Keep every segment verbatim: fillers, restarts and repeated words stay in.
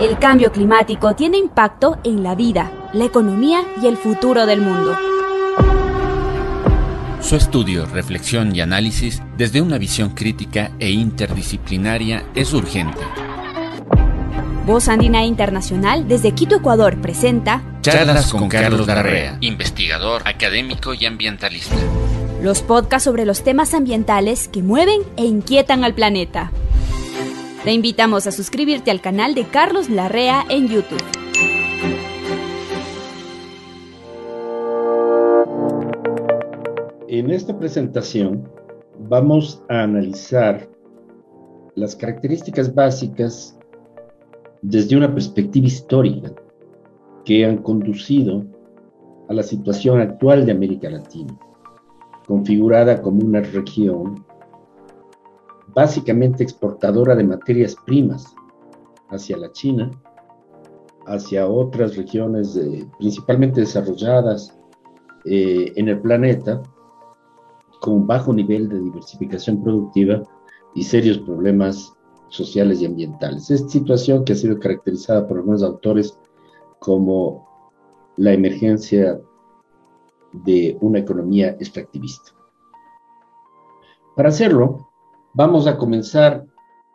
El cambio climático tiene impacto en la vida, la economía y el futuro del mundo. Su estudio, reflexión y análisis desde una visión crítica e interdisciplinaria es urgente. Voz Andina Internacional desde Quito, Ecuador, presenta Charlas con Carlos Larrea, investigador, académico y ambientalista. Los podcasts sobre los temas ambientales que mueven e inquietan al planeta. Te invitamos a suscribirte al canal de Carlos Larrea en YouTube. En esta presentación vamos a analizar las características básicas desde una perspectiva histórica que han conducido a la situación actual de América Latina, configurada como una región básicamente exportadora de materias primas hacia la China, hacia otras regiones eh, principalmente desarrolladas eh, en el planeta, con bajo nivel de diversificación productiva y serios problemas sociales y ambientales. Esta situación que ha sido caracterizada por algunos autores como la emergencia de una economía extractivista. Para hacerlo, vamos a comenzar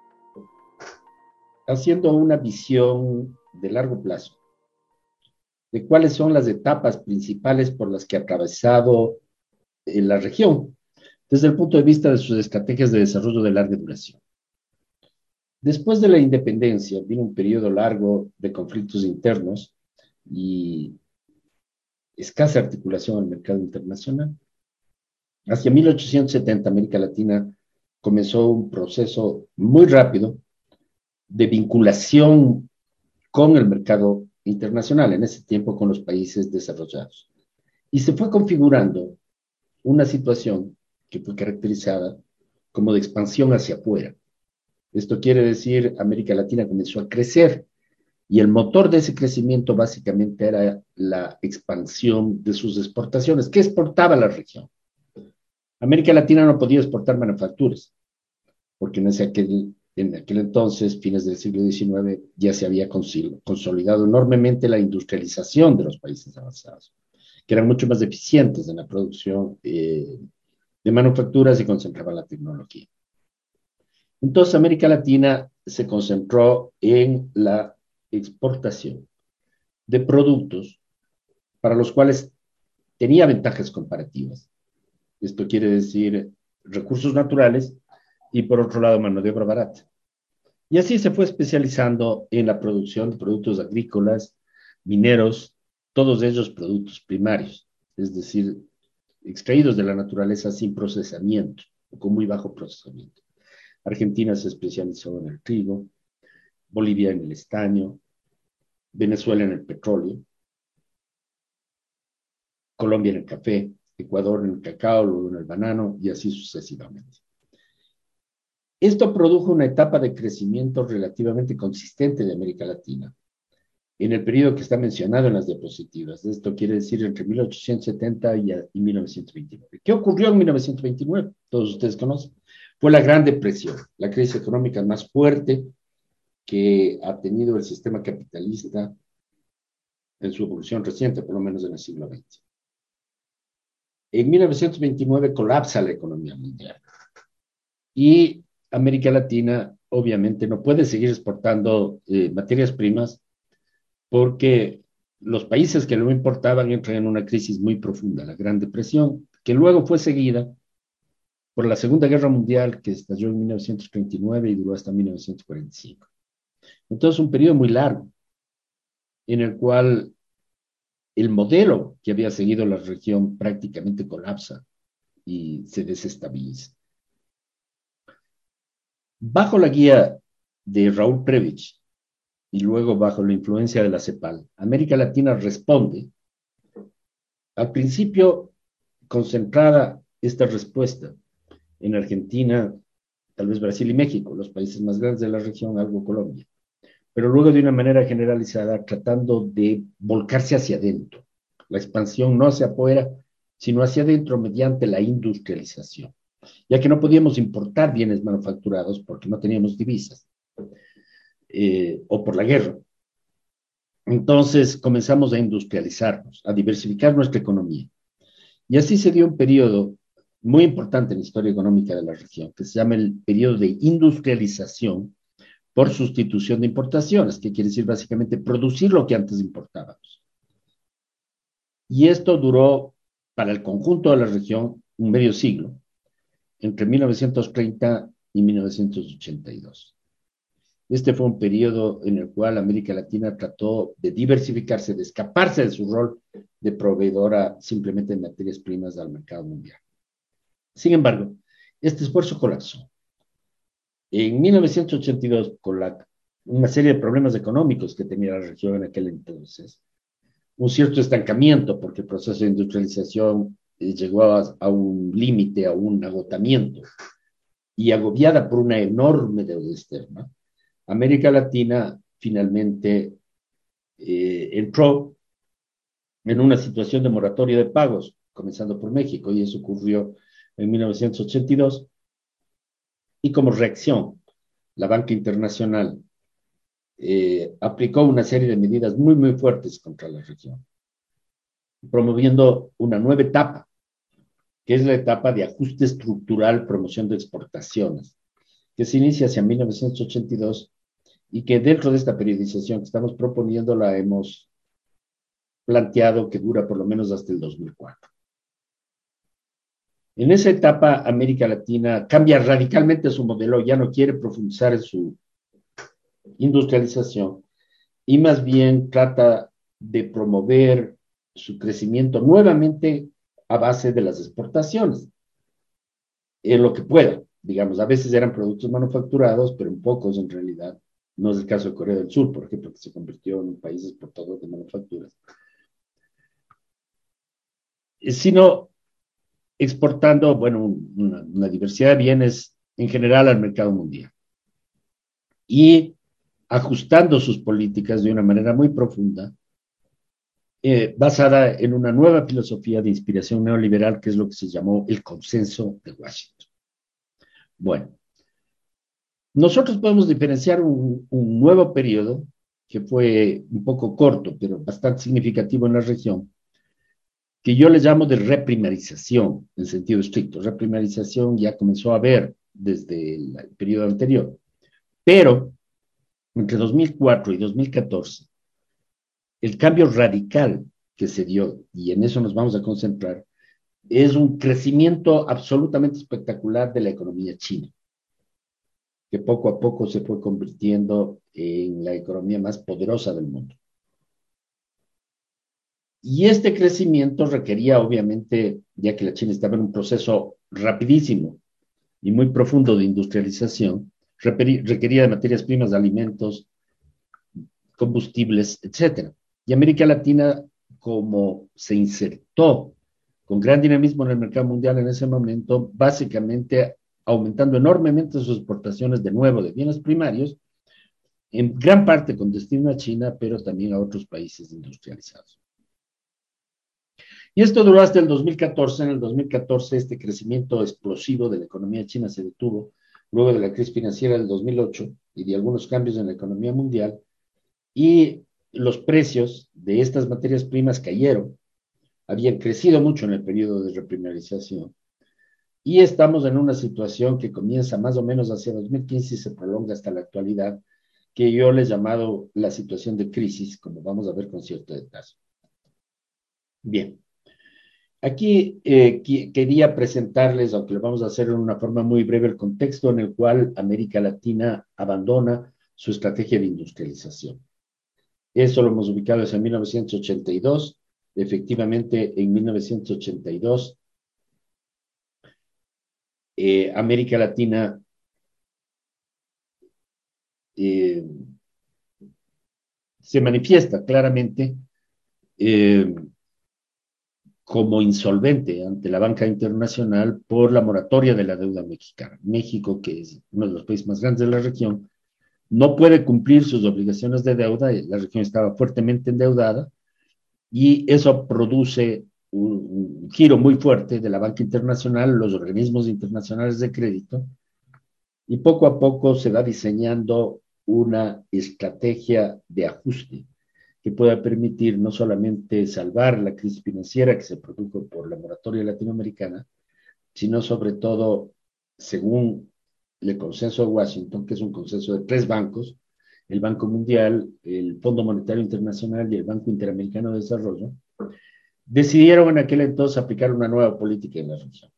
haciendo una visión de largo plazo de cuáles son las etapas principales por las que ha atravesado eh, la región, desde el punto de vista de sus estrategias de desarrollo de larga duración. Después de la independencia, vino un periodo largo de conflictos internos y escasa articulación al mercado internacional. Hacia mil ochocientos setenta, América Latina comenzó un proceso muy rápido de vinculación con el mercado internacional, en ese tiempo con los países desarrollados. Y se fue configurando una situación que fue caracterizada como de expansión hacia afuera. Esto quiere decir, América Latina comenzó a crecer y el motor de ese crecimiento básicamente era la expansión de sus exportaciones. ¿Qué exportaba la región? América Latina no podía exportar manufacturas, porque en, ese aquel, en aquel entonces, fines del siglo diecinueve, ya se había consolidado enormemente la industrialización de los países avanzados, que eran mucho más eficientes en la producción eh, de manufacturas y concentraban la tecnología. Entonces, América Latina se concentró en la exportación de productos para los cuales tenía ventajas comparativas. Esto quiere decir recursos naturales y, por otro lado, mano de obra barata. Y así se fue especializando en la producción de productos agrícolas, mineros, todos ellos productos primarios, es decir, extraídos de la naturaleza sin procesamiento o con muy bajo procesamiento. Argentina se especializó en el trigo, Bolivia en el estaño, Venezuela en el petróleo, Colombia en el café, Ecuador en el cacao, luego en el banano y así sucesivamente. Esto produjo una etapa de crecimiento relativamente consistente de América Latina en el periodo que está mencionado en las diapositivas. Esto quiere decir entre mil ochocientos setenta y, y mil novecientos veintinueve. ¿Qué ocurrió en mil novecientos veintinueve? Todos ustedes conocen. Fue la Gran Depresión, la crisis económica más fuerte que ha tenido el sistema capitalista en su evolución reciente, por lo menos en el siglo veinte. En mil novecientos veintinueve colapsa la economía mundial y América Latina obviamente no puede seguir exportando eh, materias primas porque los países que lo importaban entran en una crisis muy profunda, la Gran Depresión, que luego fue seguida por la Segunda Guerra Mundial, que estalló en mil novecientos treinta y nueve y duró hasta mil novecientos cuarenta y cinco. Entonces, un periodo muy largo en el cual el modelo que había seguido la región prácticamente colapsa y se desestabiliza. Bajo la guía de Raúl Prebisch y luego bajo la influencia de la CEPAL, América Latina responde, al principio concentrada esta respuesta en Argentina, tal vez Brasil y México, los países más grandes de la región, algo Colombia, pero luego de una manera generalizada tratando de volcarse hacia adentro, la expansión no hacia afuera, sino hacia adentro mediante la industrialización, ya que no podíamos importar bienes manufacturados porque no teníamos divisas, eh, o por la guerra. Entonces comenzamos a industrializarnos, a diversificar nuestra economía. Y así se dio un periodo muy importante en la historia económica de la región, que se llama el periodo de industrialización por sustitución de importaciones, que quiere decir básicamente producir lo que antes importábamos. Y esto duró para el conjunto de la región un medio siglo, entre mil novecientos treinta y mil novecientos ochenta y dos. Este fue un periodo en el cual América Latina trató de diversificarse, de escaparse de su rol de proveedora simplemente de materias primas al mercado mundial. Sin embargo, este esfuerzo colapsó. En mil novecientos ochenta y dos, con la, una serie de problemas económicos que tenía la región en aquel entonces, un cierto estancamiento, porque el proceso de industrialización eh, llegó a, a un límite, a un agotamiento, y agobiada por una enorme deuda externa, América Latina finalmente eh, entró en una situación de moratoria de pagos, comenzando por México, y eso ocurrió en mil novecientos ochenta y dos, y como reacción, la banca internacional eh, aplicó una serie de medidas muy, muy fuertes contra la región, promoviendo una nueva etapa, que es la etapa de ajuste estructural, promoción de exportaciones, que se inicia hacia mil novecientos ochenta y dos y que dentro de esta periodización que estamos proponiendo la hemos planteado que dura por lo menos hasta el dos mil cuatro. En esa etapa, América Latina cambia radicalmente su modelo, ya no quiere profundizar en su industrialización y más bien trata de promover su crecimiento nuevamente a base de las exportaciones, en lo que pueda, digamos, a veces eran productos manufacturados, pero en pocos en realidad. No es el caso de Corea del Sur, por ejemplo, que se convirtió en un país exportador de manufacturas, sino exportando, bueno, una, una diversidad de bienes en general al mercado mundial y ajustando sus políticas de una manera muy profunda, eh, basada en una nueva filosofía de inspiración neoliberal, que es lo que se llamó el consenso de Washington. Bueno, nosotros podemos diferenciar un, un nuevo periodo que fue un poco corto, pero bastante significativo en la región, que yo le llamo de reprimarización, en sentido estricto. Reprimarización ya comenzó a haber desde el periodo anterior, pero entre dos mil cuatro y dos mil catorce, el cambio radical que se dio, y en eso nos vamos a concentrar, es un crecimiento absolutamente espectacular de la economía china, que poco a poco se fue convirtiendo en la economía más poderosa del mundo. Y este crecimiento requería, obviamente, ya que la China estaba en un proceso rapidísimo y muy profundo de industrialización, requería de materias primas, de alimentos, combustibles, etcétera. Y América Latina, como se insertó con gran dinamismo en el mercado mundial en ese momento, básicamente aumentando enormemente sus exportaciones de nuevo de bienes primarios, en gran parte con destino a China, pero también a otros países industrializados. Y esto duró hasta el dos mil catorce. En el dos mil catorce este crecimiento explosivo de la economía china se detuvo luego de la crisis financiera del dos mil ocho y de algunos cambios en la economía mundial, y los precios de estas materias primas cayeron, habían crecido mucho en el periodo de reprimarización, y estamos en una situación que comienza más o menos hacia dos mil quince y se prolonga hasta la actualidad, que yo le he llamado la situación de crisis, como vamos a ver con cierto detalle. Bien, aquí eh, qu quería presentarles, aunque lo vamos a hacer en una forma muy breve, el contexto en el cual América Latina abandona su estrategia de industrialización. Eso lo hemos ubicado desde mil novecientos ochenta y dos. Efectivamente, en mil novecientos ochenta y dos, eh, América Latina eh, se manifiesta claramente eh, como insolvente ante la banca internacional por la moratoria de la deuda mexicana. México, que es uno de los países más grandes de la región, no puede cumplir sus obligaciones de deuda. La región estaba fuertemente endeudada y eso produce un, un giro muy fuerte de la banca internacional, los organismos internacionales de crédito, y poco a poco se va diseñando una estrategia de ajuste que pueda permitir no solamente salvar la crisis financiera que se produjo por la moratoria latinoamericana, sino sobre todo, según el consenso de Washington, que es un consenso de tres bancos, el Banco Mundial, el Fondo Monetario Internacional y el Banco Interamericano de Desarrollo, decidieron en aquel entonces aplicar una nueva política en la región.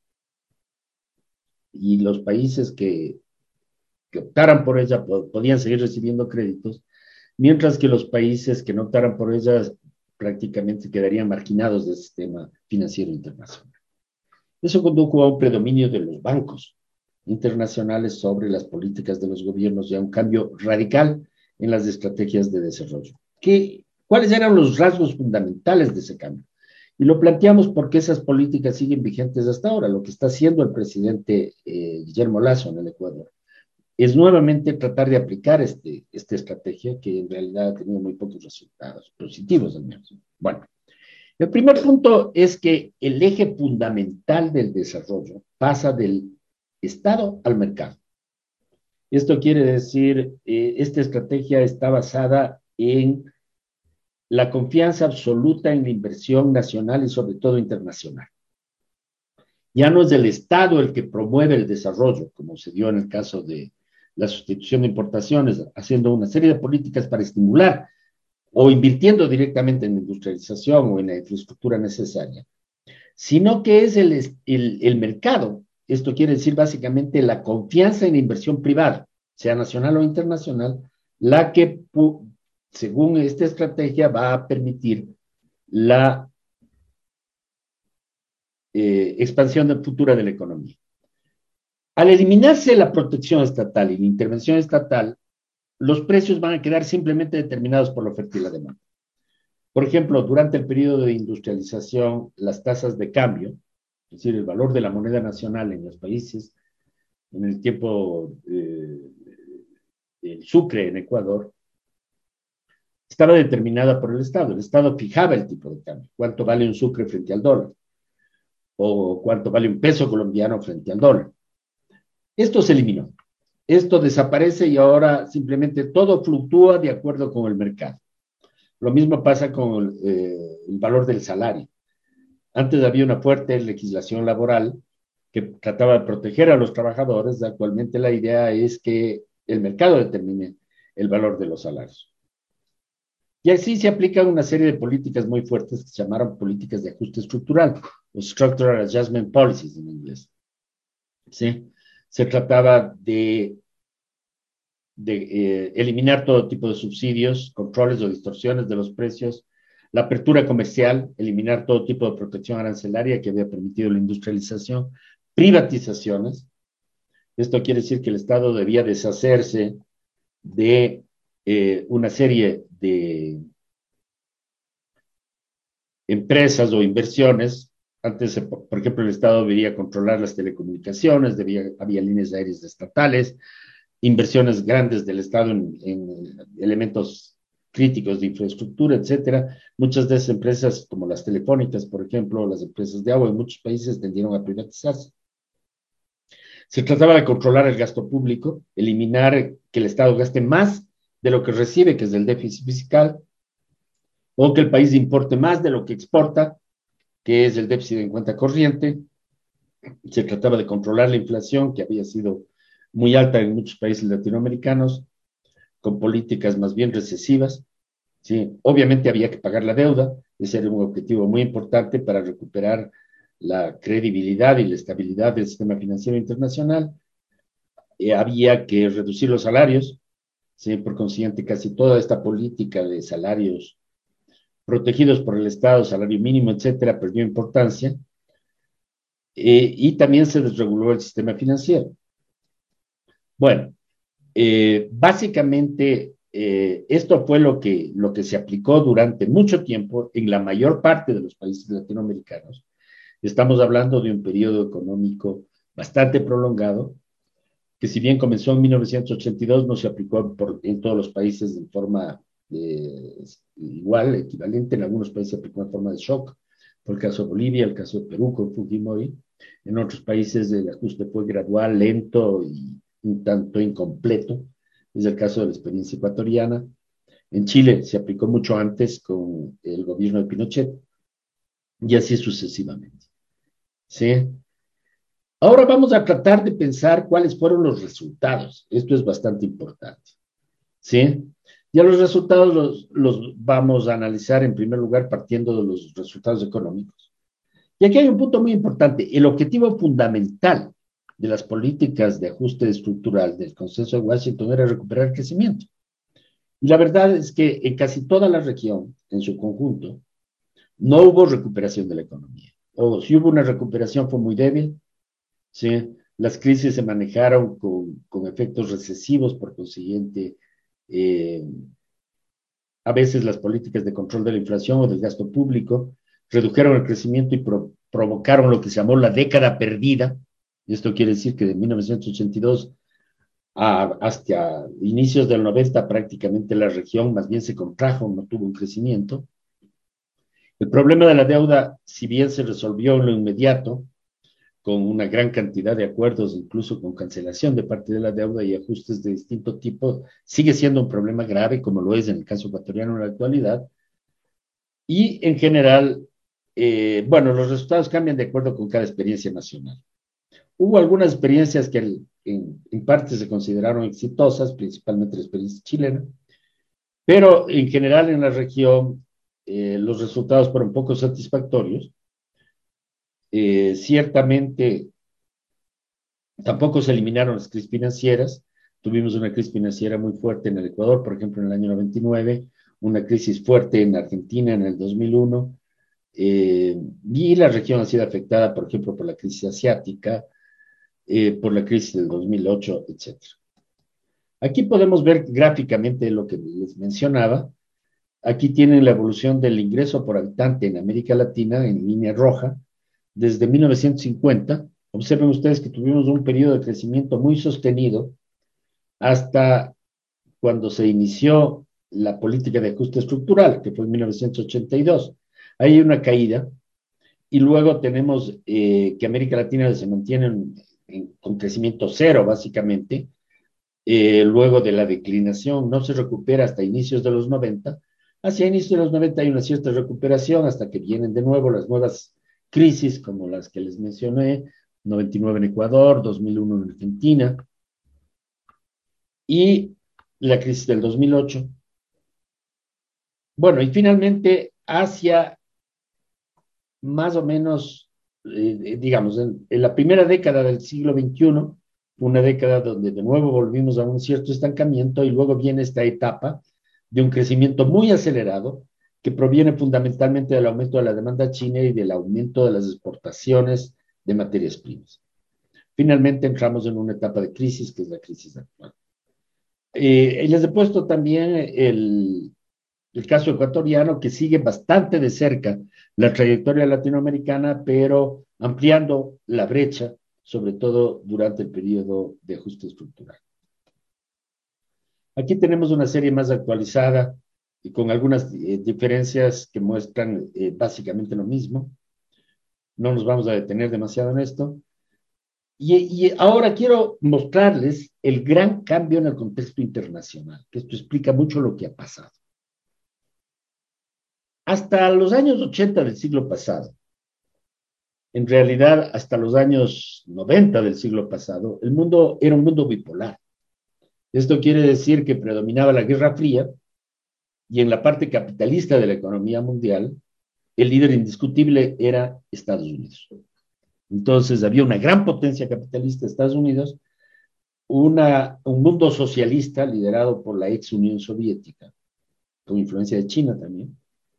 Y los países que, que optaran por ella podían seguir recibiendo créditos, mientras que los países que no optaran por ella prácticamente quedarían marginados del sistema financiero internacional. Eso condujo a un predominio de los bancos internacionales sobre las políticas de los gobiernos y a un cambio radical en las estrategias de desarrollo. ¿Qué, ¿Cuáles eran los rasgos fundamentales de ese cambio? Y lo planteamos porque esas políticas siguen vigentes hasta ahora. Lo que está haciendo el presidente eh, Guillermo Lasso en el Ecuador es nuevamente tratar de aplicar este, esta estrategia que en realidad ha tenido muy pocos resultados positivos al menos. Bueno, el primer punto es que el eje fundamental del desarrollo pasa del Estado al mercado. Esto quiere decir, eh, esta estrategia está basada en la confianza absoluta en la inversión nacional y sobre todo internacional. Ya no es el Estado el que promueve el desarrollo, como se dio en el caso de la sustitución de importaciones, haciendo una serie de políticas para estimular o invirtiendo directamente en la industrialización o en la infraestructura necesaria, sino que es el, el, el mercado. Esto quiere decir básicamente la confianza en la inversión privada, sea nacional o internacional, la que, según esta estrategia, va a permitir la eh, expansión futura de la economía. Al eliminarse la protección estatal y la intervención estatal, los precios van a quedar simplemente determinados por la oferta y la demanda. Por ejemplo, durante el periodo de industrialización, las tasas de cambio, es decir, el valor de la moneda nacional en los países, en el tiempo eh, del Sucre en Ecuador, estaba determinada por el Estado. El Estado fijaba el tipo de cambio, cuánto vale un sucre frente al dólar, o cuánto vale un peso colombiano frente al dólar. Esto se eliminó. Esto desaparece y ahora simplemente todo fluctúa de acuerdo con el mercado. Lo mismo pasa con el, eh, el valor del salario. Antes había una fuerte legislación laboral que trataba de proteger a los trabajadores. Actualmente la idea es que el mercado determine el valor de los salarios. Y así se aplican una serie de políticas muy fuertes que se llamaron políticas de ajuste estructural, o Structural Adjustment Policies en inglés. ¿Sí? Se trataba de, de eh, eliminar todo tipo de subsidios, controles o distorsiones de los precios, la apertura comercial, eliminar todo tipo de protección arancelaria que había permitido la industrialización, privatizaciones. Esto quiere decir que el Estado debía deshacerse de eh, una serie de empresas o inversiones. Antes, por ejemplo, el Estado debía controlar las telecomunicaciones, debía, había líneas aéreas estatales, inversiones grandes del Estado en, en elementos críticos de infraestructura, etcétera. Muchas de esas empresas, como las telefónicas, por ejemplo, las empresas de agua, en muchos países tendieron a privatizarse. Se trataba de controlar el gasto público, eliminar que el Estado gaste más de lo que recibe, que es el déficit fiscal, o que el país importe más de lo que exporta, que es el déficit en cuenta corriente. Se trataba de controlar la inflación, que había sido muy alta en muchos países latinoamericanos, con políticas más bien recesivas. ¿Sí? Obviamente había que pagar la deuda, ese era un objetivo muy importante para recuperar la credibilidad y la estabilidad del sistema financiero internacional. Eh, había que reducir los salarios, ¿sí? Por consiguiente, casi toda esta política de salarios protegidos por el Estado, salario mínimo, etcétera, perdió importancia, eh, y también se desreguló el sistema financiero. Bueno, eh, básicamente eh, esto fue lo que, lo que se aplicó durante mucho tiempo en la mayor parte de los países latinoamericanos. Estamos hablando de un periodo económico bastante prolongado, que si bien comenzó en mil novecientos ochenta y dos, no se aplicó por, en todos los países de forma Eh, igual, equivalente. En algunos países se aplicó en forma de shock, por el caso de Bolivia, el caso de Perú con Fujimori. En otros países el ajuste fue gradual, lento y un tanto incompleto. Es el caso de la experiencia ecuatoriana. En Chile se aplicó mucho antes con el gobierno de Pinochet y así sucesivamente. ¿Sí? Ahora vamos a tratar de pensar cuáles fueron los resultados. Esto es bastante importante. ¿Sí? Ya los resultados los, los vamos a analizar en primer lugar partiendo de los resultados económicos. Y aquí hay un punto muy importante. El objetivo fundamental de las políticas de ajuste estructural del Consenso de Washington era recuperar el crecimiento. Y la verdad es que en casi toda la región, en su conjunto, no hubo recuperación de la economía. O si hubo una recuperación fue muy débil. ¿Sí? Las crisis se manejaron con, con efectos recesivos, por consiguiente, eh, a veces las políticas de control de la inflación o del gasto público redujeron el crecimiento y pro, provocaron lo que se llamó la década perdida. Esto quiere decir que de mil novecientos ochenta y dos a, hasta inicios del noventa prácticamente la región más bien se contrajo, no tuvo un crecimiento. El problema de la deuda, si bien se resolvió en lo inmediato, con una gran cantidad de acuerdos, incluso con cancelación de parte de la deuda y ajustes de distinto tipo, sigue siendo un problema grave, como lo es en el caso ecuatoriano en la actualidad. Y en general, eh, bueno, los resultados cambian de acuerdo con cada experiencia nacional. Hubo algunas experiencias que en, en parte se consideraron exitosas, principalmente la experiencia chilena, pero en general en la región eh, los resultados fueron poco satisfactorios. Eh, ciertamente tampoco se eliminaron las crisis financieras. Tuvimos una crisis financiera muy fuerte en el Ecuador, por ejemplo, en el año noventa y nueve, una crisis fuerte en Argentina en el dos mil uno, eh, y la región ha sido afectada, por ejemplo, por la crisis asiática, eh, por la crisis del dos mil ocho, etcétera. Aquí podemos ver gráficamente lo que les mencionaba. Aquí tienen la evolución del ingreso por habitante en América Latina en línea roja, desde mil novecientos cincuenta, observen ustedes que tuvimos un periodo de crecimiento muy sostenido hasta cuando se inició la política de ajuste estructural, que fue en mil novecientos ochenta y dos. Ahí hay una caída, y luego tenemos eh, que América Latina se mantiene en, en, con crecimiento cero, básicamente, eh, luego de la declinación, no se recupera hasta inicios de los noventa. Hacia inicios de los noventa hay una cierta recuperación hasta que vienen de nuevo las nuevas crisis como las que les mencioné, noventa y nueve en Ecuador, dos mil uno en Argentina, y la crisis del dos mil ocho. Bueno, y finalmente hacia más o menos, eh, digamos, en, en la primera década del siglo veintiuno, una década donde de nuevo volvimos a un cierto estancamiento y luego viene esta etapa de un crecimiento muy acelerado, que proviene fundamentalmente del aumento de la demanda china y del aumento de las exportaciones de materias primas. Finalmente entramos en una etapa de crisis, que es la crisis actual. Eh, les he puesto también el, el caso ecuatoriano, que sigue bastante de cerca la trayectoria latinoamericana, pero ampliando la brecha, sobre todo durante el periodo de ajuste estructural. Aquí tenemos una serie más actualizada y con algunas eh, diferencias que muestran eh, básicamente lo mismo. No nos vamos a detener demasiado en esto. Y, y ahora quiero mostrarles el gran cambio en el contexto internacional, que esto explica mucho lo que ha pasado. Hasta los años ochenta del siglo pasado, en realidad hasta los años noventa del siglo pasado, el mundo era un mundo bipolar. Esto quiere decir que predominaba la Guerra Fría, y en la parte capitalista de la economía mundial, el líder indiscutible era Estados Unidos. Entonces había una gran potencia capitalista, Estados Unidos, una, un mundo socialista liderado por la ex Unión Soviética, con influencia de China también,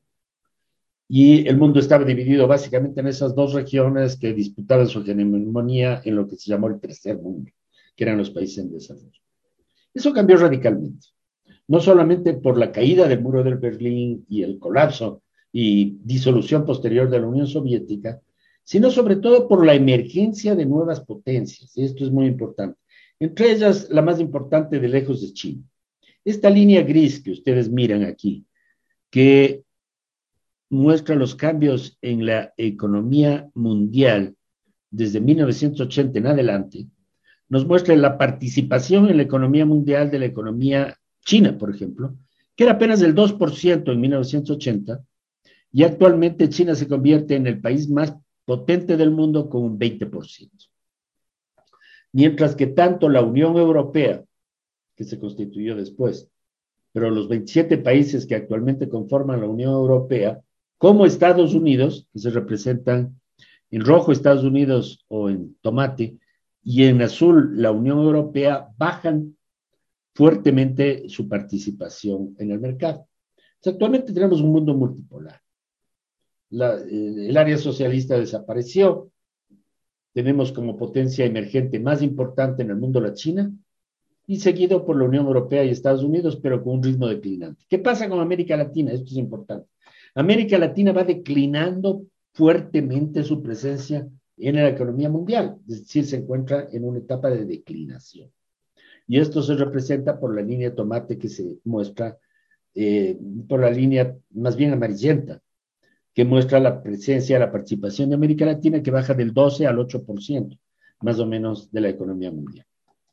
y el mundo estaba dividido básicamente en esas dos regiones que disputaban su hegemonía en lo que se llamó el tercer mundo, que eran los países en desarrollo. Eso cambió radicalmente, no solamente por la caída del muro de Berlín y el colapso y disolución posterior de la Unión Soviética, sino sobre todo por la emergencia de nuevas potencias, y esto es muy importante. Entre ellas, la más importante de lejos es China. Esta línea gris que ustedes miran aquí, que muestra los cambios en la economía mundial desde mil novecientos ochenta en adelante, nos muestra la participación en la economía mundial de la economía china, por ejemplo, que era apenas del dos por ciento en mil novecientos ochenta, y actualmente China se convierte en el país más potente del mundo con un veinte por ciento. Mientras que tanto la Unión Europea, que se constituyó después, pero los veintisiete países que actualmente conforman la Unión Europea, como Estados Unidos, que se representan en rojo Estados Unidos o en tomate, y en azul la Unión Europea, bajan fuertemente su participación en el mercado. Entonces, actualmente tenemos un mundo multipolar. La, eh, el área socialista desapareció, tenemos como potencia emergente más importante en el mundo la China, y seguido por la Unión Europea y Estados Unidos, pero con un ritmo declinante. ¿Qué pasa con América Latina? Esto es importante. América Latina va declinando fuertemente su presencia en la economía mundial, es decir, se encuentra en una etapa de declinación. Y esto se representa por la línea tomate que se muestra, eh, por la línea más bien amarillenta, que muestra la presencia, la participación de América Latina, que baja del doce al ocho por ciento, más o menos, de la economía mundial.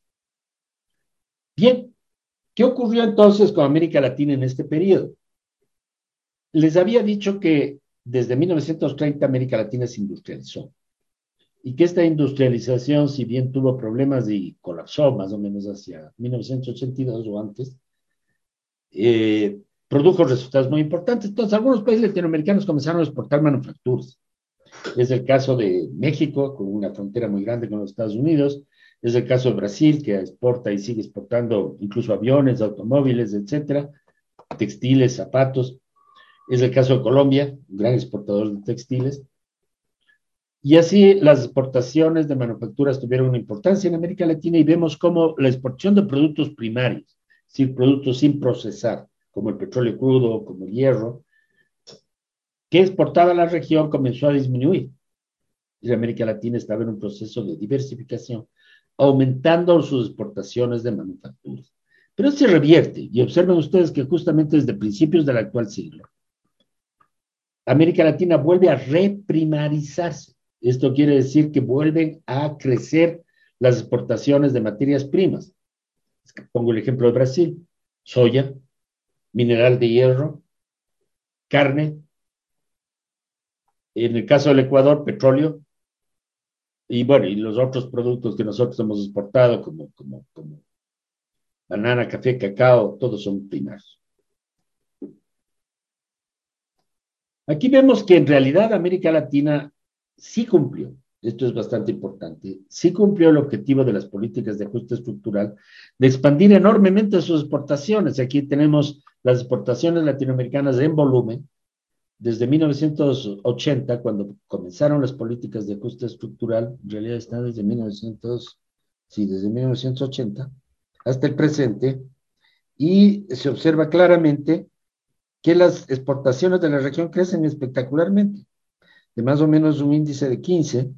Bien, ¿qué ocurrió entonces con América Latina en este periodo? Les había dicho que desde mil novecientos treinta América Latina se industrializó y que esta industrialización, si bien tuvo problemas y colapsó más o menos hacia mil novecientos ochenta y dos o antes, eh, produjo resultados muy importantes. Entonces, algunos países latinoamericanos comenzaron a exportar manufacturas. Es el caso de México, con una frontera muy grande con los Estados Unidos. Es el caso de Brasil, que exporta y sigue exportando incluso aviones, automóviles, etcétera, textiles, zapatos. Es el caso de Colombia, un gran exportador de textiles. Y así las exportaciones de manufacturas tuvieron una importancia en América Latina y vemos cómo la exportación de productos primarios, es decir, productos sin procesar, como el petróleo crudo, como el hierro, que exportaba la región comenzó a disminuir. Y América Latina estaba en un proceso de diversificación, aumentando sus exportaciones de manufacturas. Pero se revierte, y observen ustedes que justamente desde principios del actual siglo, América Latina vuelve a reprimarizarse. Esto quiere decir que vuelven a crecer las exportaciones de materias primas. Pongo el ejemplo de Brasil: soya, mineral de hierro, carne. En el caso del Ecuador, petróleo. Y bueno, y los otros productos que nosotros hemos exportado, como, como, como banana, café, cacao, todos son primarios. Aquí vemos que en realidad América Latina sí cumplió, esto es bastante importante, sí cumplió el objetivo de las políticas de ajuste estructural de expandir enormemente sus exportaciones. Aquí tenemos las exportaciones latinoamericanas en volumen, desde mil novecientos ochenta, cuando comenzaron las políticas de ajuste estructural, en realidad está desde mil novecientos, sí, desde mil novecientos ochenta hasta el presente, y se observa claramente que las exportaciones de la región crecen espectacularmente, de más o menos un índice de quince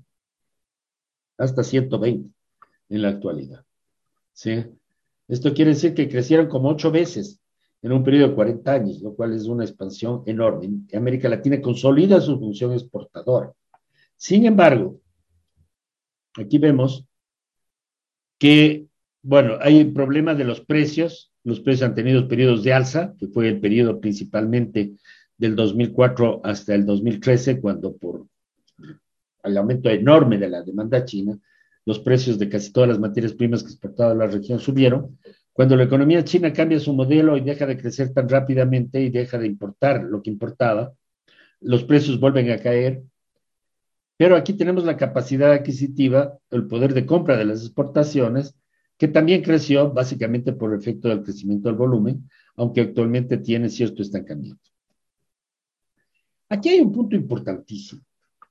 hasta ciento veinte en la actualidad. ¿Sí? Esto quiere decir que crecieron como ocho veces en un periodo de cuarenta años, lo cual es una expansión enorme. América Latina consolida su función exportadora. Sin embargo, aquí vemos que, bueno, hay problemas de los precios. Los precios han tenido periodos de alza, que fue el periodo principalmente del dos mil cuatro hasta el dos mil trece, cuando por el aumento enorme de la demanda china, los precios de casi todas las materias primas que exportaba la región subieron. Cuando la economía china cambia su modelo y deja de crecer tan rápidamente y deja de importar lo que importaba, los precios vuelven a caer. Pero aquí tenemos la capacidad adquisitiva, el poder de compra de las exportaciones, que también creció básicamente por efecto del crecimiento del volumen, aunque actualmente tiene cierto estancamiento. Aquí hay un punto importantísimo,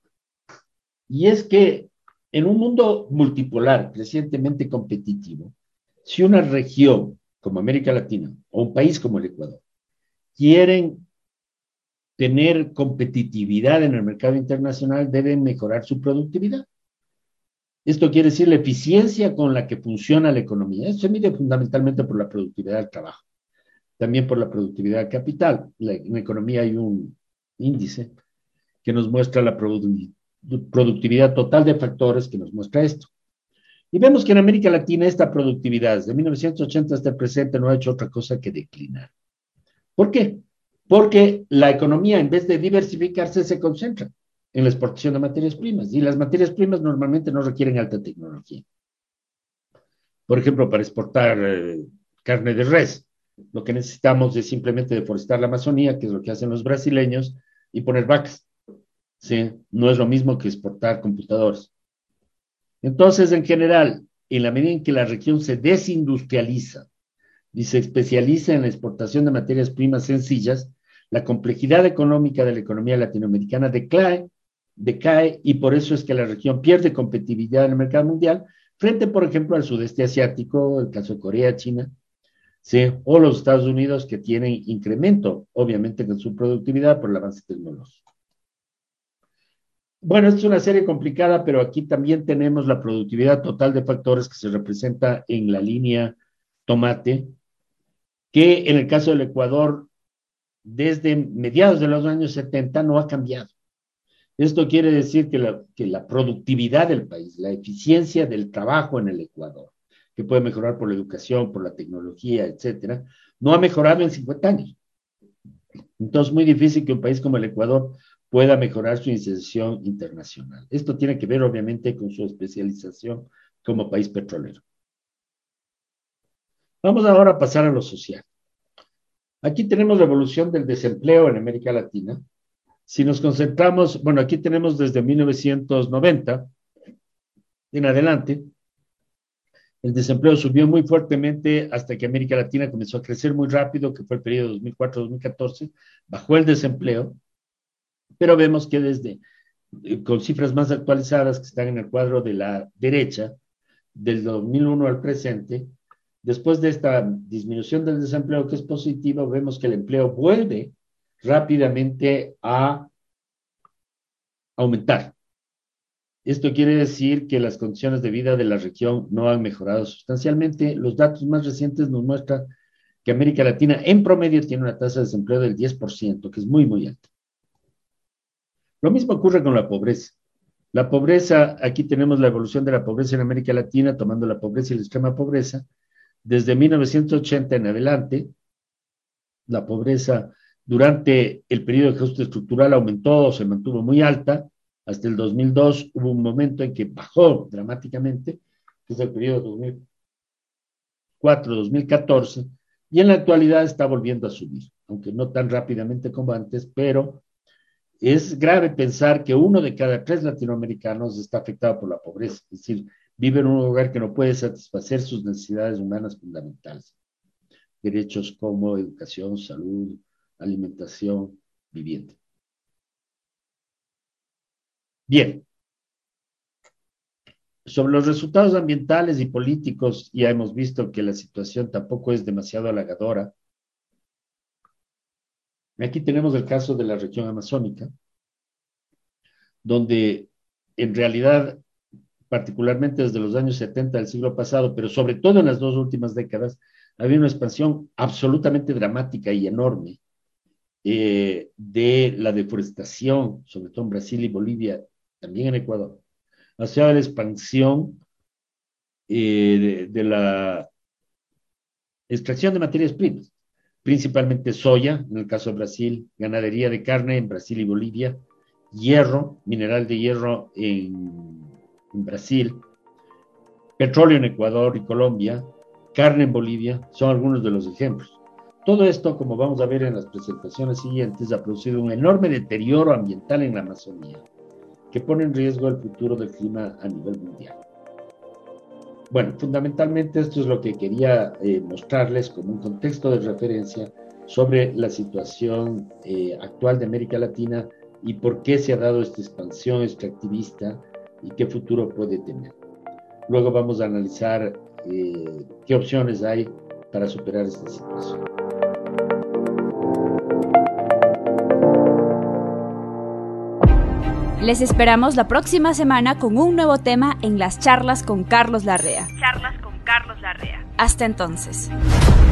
y es que en un mundo multipolar, crecientemente competitivo, si una región como América Latina o un país como el Ecuador quieren tener competitividad en el mercado internacional, deben mejorar su productividad. Esto quiere decir la eficiencia con la que funciona la economía. Esto se mide fundamentalmente por la productividad del trabajo, también por la productividad del capital. La, en la economía hay un índice que nos muestra la produ productividad total de factores, que nos muestra esto. Y vemos que en América Latina esta productividad, desde mil novecientos ochenta hasta el presente, no ha hecho otra cosa que declinar. ¿Por qué? Porque la economía, en vez de diversificarse, se concentra en la exportación de materias primas. Y las materias primas normalmente no requieren alta tecnología. Por ejemplo, para exportar eh, carne de res, lo que necesitamos es simplemente deforestar la Amazonía, que es lo que hacen los brasileños, y poner vacas. ¿Sí? No es lo mismo que exportar computadores. Entonces, en general, en la medida en que la región se desindustrializa y se especializa en la exportación de materias primas sencillas, la complejidad económica de la economía latinoamericana decae, decae y por eso es que la región pierde competitividad en el mercado mundial frente, por ejemplo, al sudeste asiático, el caso de Corea, China, ¿sí? O los Estados Unidos, que tienen incremento, obviamente, en su productividad por el avance tecnológico. Bueno, es una serie complicada, pero aquí también tenemos la productividad total de factores que se representa en la línea tomate, que en el caso del Ecuador, desde mediados de los años setenta no ha cambiado. Esto quiere decir que la, que la productividad del país, la eficiencia del trabajo en el Ecuador, que puede mejorar por la educación, por la tecnología, etcétera, no ha mejorado en cincuenta años. Entonces, es muy difícil que un país como el Ecuador pueda mejorar su inserción internacional. Esto tiene que ver, obviamente, con su especialización como país petrolero. Vamos ahora a pasar a lo social. Aquí tenemos la evolución del desempleo en América Latina. Si nos concentramos, bueno, aquí tenemos desde mil novecientos noventa en adelante, el desempleo subió muy fuertemente hasta que América Latina comenzó a crecer muy rápido, que fue el periodo dos mil cuatro a dos mil catorce, bajó el desempleo, pero vemos que desde, con cifras más actualizadas que están en el cuadro de la derecha, del dos mil uno al presente, después de esta disminución del desempleo que es positiva, vemos que el empleo vuelve rápidamente a aumentar. Esto quiere decir que las condiciones de vida de la región no han mejorado sustancialmente. Los datos más recientes nos muestran que América Latina en promedio tiene una tasa de desempleo del diez por ciento, que es muy, muy alta. Lo mismo ocurre con la pobreza. La pobreza, aquí tenemos la evolución de la pobreza en América Latina, tomando la pobreza y la extrema pobreza. Desde mil novecientos ochenta en adelante, la pobreza durante el periodo de ajuste estructural aumentó, se mantuvo muy alta. Hasta el dos mil dos hubo un momento en que bajó dramáticamente, que es el periodo dos mil cuatro a dos mil catorce, y en la actualidad está volviendo a subir, aunque no tan rápidamente como antes, pero es grave pensar que uno de cada tres latinoamericanos está afectado por la pobreza, es decir, vive en un lugar que no puede satisfacer sus necesidades humanas fundamentales, derechos como educación, salud, alimentación, vivienda. Bien, sobre los resultados ambientales y políticos, ya hemos visto que la situación tampoco es demasiado halagadora. Aquí tenemos el caso de la región amazónica, donde en realidad, particularmente desde los años setenta del siglo pasado, pero sobre todo en las dos últimas décadas, había una expansión absolutamente dramática y enorme eh, de la deforestación, sobre todo en Brasil y Bolivia, también en Ecuador, hacia la expansión eh, de, de la extracción de materias primas, principalmente soya, en el caso de Brasil, ganadería de carne en Brasil y Bolivia, hierro, mineral de hierro en, en Brasil, petróleo en Ecuador y Colombia, carne en Bolivia, son algunos de los ejemplos. Todo esto, como vamos a ver en las presentaciones siguientes, ha producido un enorme deterioro ambiental en la Amazonía, que pone en riesgo el futuro del clima a nivel mundial. Bueno, fundamentalmente esto es lo que quería eh, mostrarles como un contexto de referencia sobre la situación eh, actual de América Latina y por qué se ha dado esta expansión extractivista y qué futuro puede tener. Luego vamos a analizar eh, qué opciones hay para superar esta situación. Les esperamos la próxima semana con un nuevo tema en las charlas con Carlos Larrea. Charlas con Carlos Larrea. Hasta entonces.